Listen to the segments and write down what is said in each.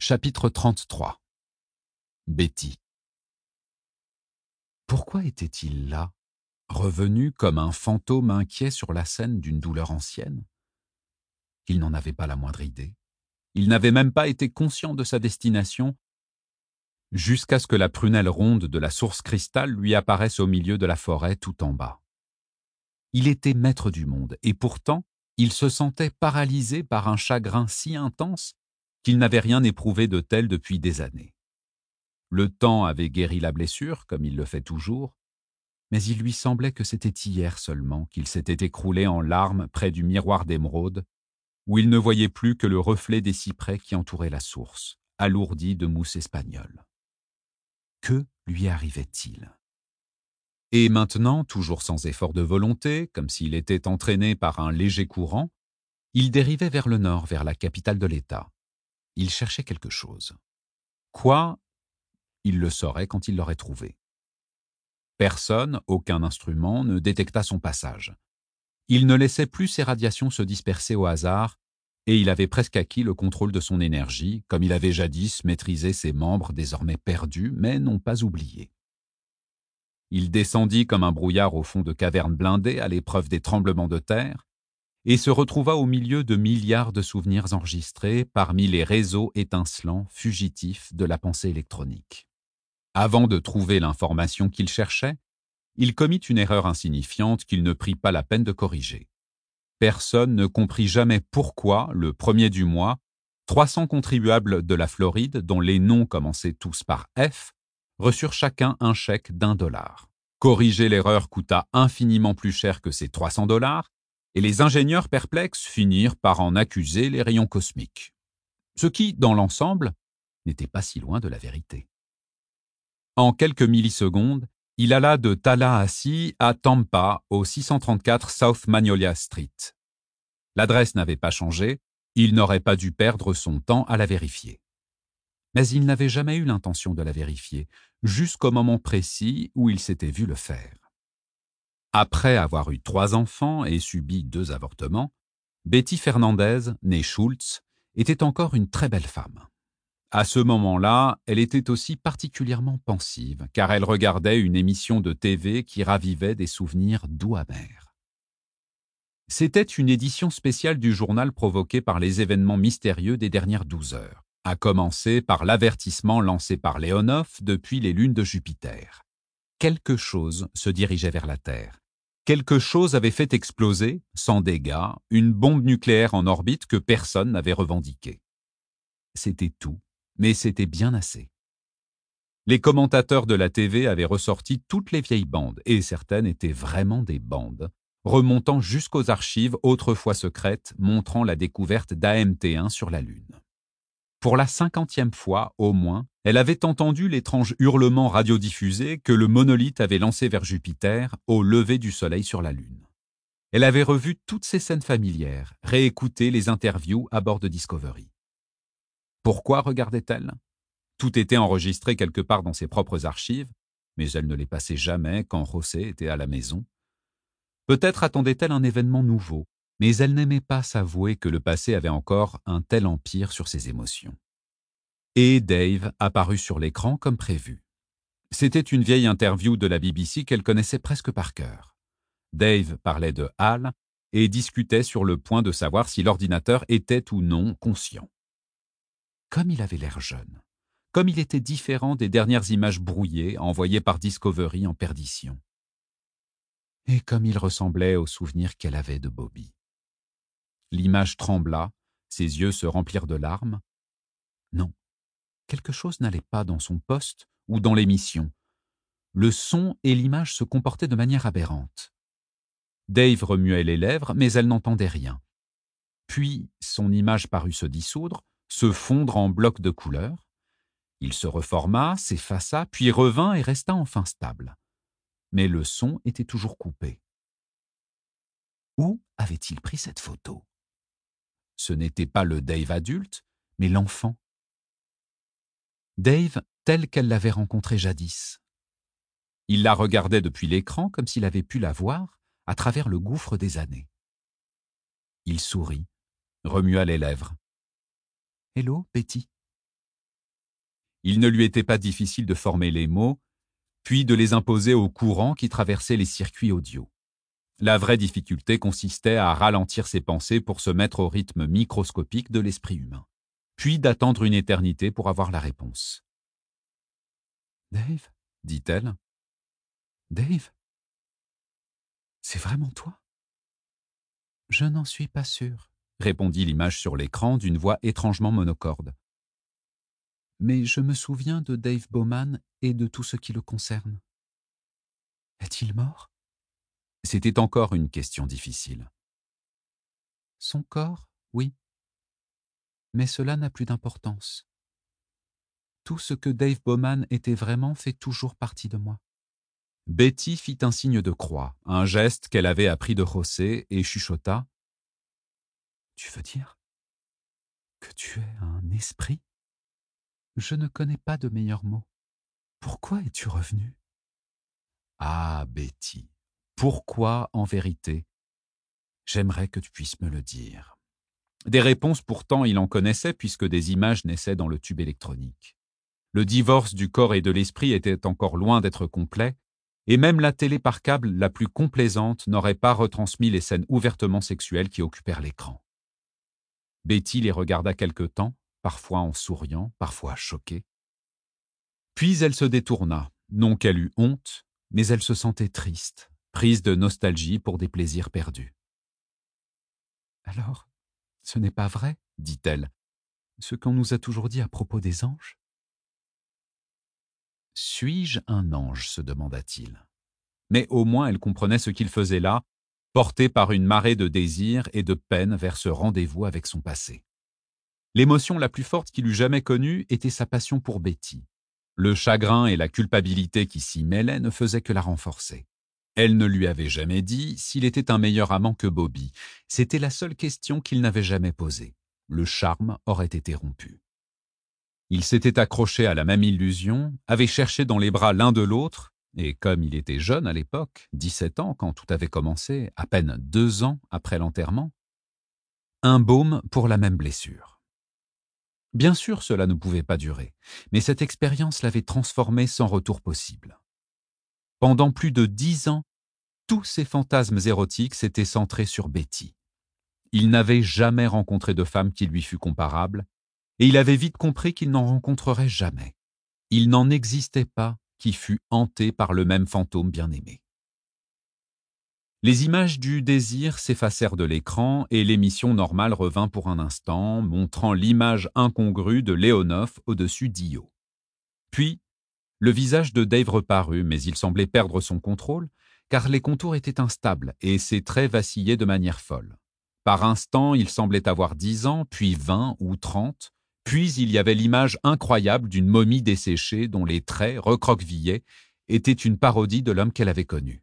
Chapitre 33. Betty. Pourquoi était-il là, revenu comme un fantôme inquiet sur la scène d'une douleur ancienne? Il n'en avait pas la moindre idée. Il n'avait même pas été conscient de sa destination jusqu'à ce que la prunelle ronde de la source cristal lui apparaisse au milieu de la forêt tout en bas. Il était maître du monde, et pourtant, il se sentait paralysé par un chagrin si intense qu'il n'avait rien éprouvé de tel depuis des années. Le temps avait guéri la blessure, comme il le fait toujours, mais il lui semblait que c'était hier seulement qu'il s'était écroulé en larmes près du miroir d'émeraude, où il ne voyait plus que le reflet des cyprès qui entouraient la source, alourdi de mousse espagnole. Que lui arrivait-il? Et maintenant, toujours sans effort de volonté, comme s'il était entraîné par un léger courant, il dérivait vers le nord, vers la capitale de l'État. Il cherchait quelque chose. Quoi? Il le saurait quand il l'aurait trouvé. Personne, aucun instrument, ne détecta son passage. Il ne laissait plus ses radiations se disperser au hasard, et il avait presque acquis le contrôle de son énergie, comme il avait jadis maîtrisé ses membres désormais perdus, mais non pas oubliés. Il descendit comme un brouillard au fond de cavernes blindées à l'épreuve des tremblements de terre, et se retrouva au milieu de milliards de souvenirs enregistrés parmi les réseaux étincelants, fugitifs de la pensée électronique. Avant de trouver l'information qu'il cherchait, il commit une erreur insignifiante qu'il ne prit pas la peine de corriger. Personne ne comprit jamais pourquoi, le 1er du mois, 300 contribuables de la Floride, dont les noms commençaient tous par F, reçurent chacun un chèque d'$1. Corriger l'erreur coûta infiniment plus cher que ces $300, et les ingénieurs perplexes finirent par en accuser les rayons cosmiques. Ce qui, dans l'ensemble, n'était pas si loin de la vérité. En quelques millisecondes, il alla de Tallahassee à Tampa, au 634 South Magnolia Street. L'adresse n'avait pas changé, il n'aurait pas dû perdre son temps à la vérifier. Mais il n'avait jamais eu l'intention de la vérifier, jusqu'au moment précis où il s'était vu le faire. Après avoir eu 3 enfants et subi 2 avortements, Betty Fernandez, née Schultz, était encore une très belle femme. À ce moment-là, elle était aussi particulièrement pensive, car elle regardait une émission de TV qui ravivait des souvenirs doux amers. C'était une édition spéciale du journal provoquée par les événements mystérieux des dernières 12 heures, à commencer par l'avertissement lancé par Leonov depuis les lunes de Jupiter. Quelque chose se dirigeait vers la Terre. Quelque chose avait fait exploser, sans dégâts, une bombe nucléaire en orbite que personne n'avait revendiquée. C'était tout. Mais c'était bien assez. Les commentateurs de la TV avaient ressorti toutes les vieilles bandes, et certaines étaient vraiment des bandes, remontant jusqu'aux archives autrefois secrètes montrant la découverte d'AMT1 sur la Lune. Pour la 50e fois, au moins, elle avait entendu l'étrange hurlement radiodiffusé que le monolithe avait lancé vers Jupiter au lever du Soleil sur la Lune. Elle avait revu toutes ces scènes familières, réécouté les interviews à bord de Discovery. Pourquoi regardait-elle? Tout était enregistré quelque part dans ses propres archives, mais elle ne les passait jamais quand José était à la maison. Peut-être attendait-elle un événement nouveau, mais elle n'aimait pas s'avouer que le passé avait encore un tel empire sur ses émotions. Et Dave apparut sur l'écran comme prévu. C'était une vieille interview de la BBC qu'elle connaissait presque par cœur. Dave parlait de Hal et discutait sur le point de savoir si l'ordinateur était ou non conscient. Comme il avait l'air jeune, comme il était différent des dernières images brouillées envoyées par Discovery en perdition. Et comme il ressemblait aux souvenirs qu'elle avait de Bobby. L'image trembla, ses yeux se remplirent de larmes. Non, quelque chose n'allait pas dans son poste ou dans l'émission. Le son et l'image se comportaient de manière aberrante. Dave remuait les lèvres, mais elle n'entendait rien. Puis son image parut se dissoudre, se fondre en blocs de couleurs. Il se reforma, s'effaça, puis revint et resta enfin stable. Mais le son était toujours coupé. Où avait-il pris cette photo? Ce n'était pas le Dave adulte, mais l'enfant. Dave tel qu'elle l'avait rencontré jadis. Il la regardait depuis l'écran comme s'il avait pu la voir à travers le gouffre des années. Il sourit, remua les lèvres. « Hello, Betty ?» Il ne lui était pas difficile de former les mots, puis de les imposer au courant qui traversait les circuits audio. La vraie difficulté consistait à ralentir ses pensées pour se mettre au rythme microscopique de l'esprit humain, puis d'attendre une éternité pour avoir la réponse. « Dave ?» dit-elle. « Dave ? C'est vraiment toi ?» « Je n'en suis pas sûre, » répondit l'image sur l'écran d'une voix étrangement monocorde. « Mais je me souviens de Dave Bowman et de tout ce qui le concerne. » « Est-il mort ?» C'était encore une question difficile. « Son corps, oui. Mais cela n'a plus d'importance. Tout ce que Dave Bowman était vraiment fait toujours partie de moi. » Betty fit un signe de croix, un geste qu'elle avait appris de José, et chuchota. « Tu veux dire que tu es un esprit ? Je ne connais pas de meilleur mot. Pourquoi es-tu revenu ? » Ah, Betty, pourquoi en vérité ? J'aimerais que tu puisses me le dire. Des réponses pourtant il en connaissait puisque des images naissaient dans le tube électronique. Le divorce du corps et de l'esprit était encore loin d'être complet, et même la télé par câble la plus complaisante n'aurait pas retransmis les scènes ouvertement sexuelles qui occupèrent l'écran. Betty les regarda quelque temps, parfois en souriant, parfois choquée. Puis elle se détourna, non qu'elle eût honte, mais elle se sentait triste, prise de nostalgie pour des plaisirs perdus. « Alors, ce n'est pas vrai, dit-elle, ce qu'on nous a toujours dit à propos des anges ? » « Suis-je un ange ? Se demanda-t-il. Mais au moins elle comprenait ce qu'il faisait là, portée par une marée de désir et de peine vers ce rendez-vous avec son passé. L'émotion la plus forte qu'il eût jamais connue était sa passion pour Betty. Le chagrin et la culpabilité qui s'y mêlaient ne faisaient que la renforcer. Elle ne lui avait jamais dit s'il était un meilleur amant que Bobby. C'était la seule question qu'il n'avait jamais posée. Le charme aurait été rompu. Il s'était accroché à la même illusion, avait cherché dans les bras l'un de l'autre, et comme il était jeune à l'époque, 17 ans quand tout avait commencé, à peine 2 ans après l'enterrement, un baume pour la même blessure. Bien sûr, cela ne pouvait pas durer, mais cette expérience l'avait transformé sans retour possible. Pendant plus de 10 ans, tous ses fantasmes érotiques s'étaient centrés sur Betty. Il n'avait jamais rencontré de femme qui lui fût comparable, et il avait vite compris qu'il n'en rencontrerait jamais. Il n'en existait pas qui fût hanté par le même fantôme bien-aimé. Les images du désir s'effacèrent de l'écran et l'émission normale revint pour un instant, montrant l'image incongrue de Leonov au-dessus d'Io. Puis, le visage de Dave reparut, mais il semblait perdre son contrôle, car les contours étaient instables et ses traits vacillaient de manière folle. Par instants, il semblait avoir 10 ans, puis 20 ou 30, puis il y avait l'image incroyable d'une momie desséchée dont les traits, recroquevillés, étaient une parodie de l'homme qu'elle avait connu.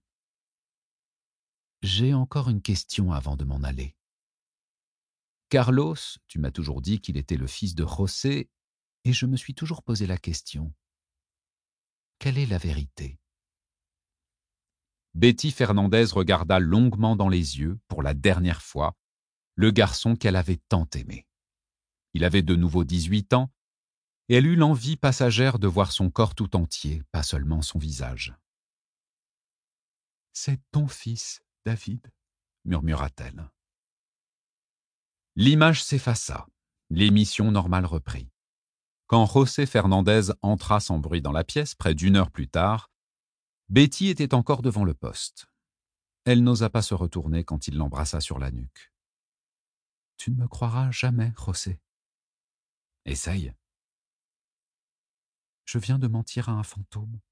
« J'ai encore une question avant de m'en aller. Carlos, tu m'as toujours dit qu'il était le fils de José, et je me suis toujours posé la question. Quelle est la vérité ? » Betty Fernandez regarda longuement dans les yeux, pour la dernière fois, le garçon qu'elle avait tant aimé. Il avait de nouveau 18 ans, et elle eut l'envie passagère de voir son corps tout entier, pas seulement son visage. « C'est ton fils, David, » murmura-t-elle. L'image s'effaça. L'émission normale reprit. Quand José Fernandez entra sans bruit dans la pièce, près d'1 heure plus tard, Betty était encore devant le poste. Elle n'osa pas se retourner quand il l'embrassa sur la nuque. « Tu ne me croiras jamais, José. »« Essaye. » « Je viens de mentir à un fantôme.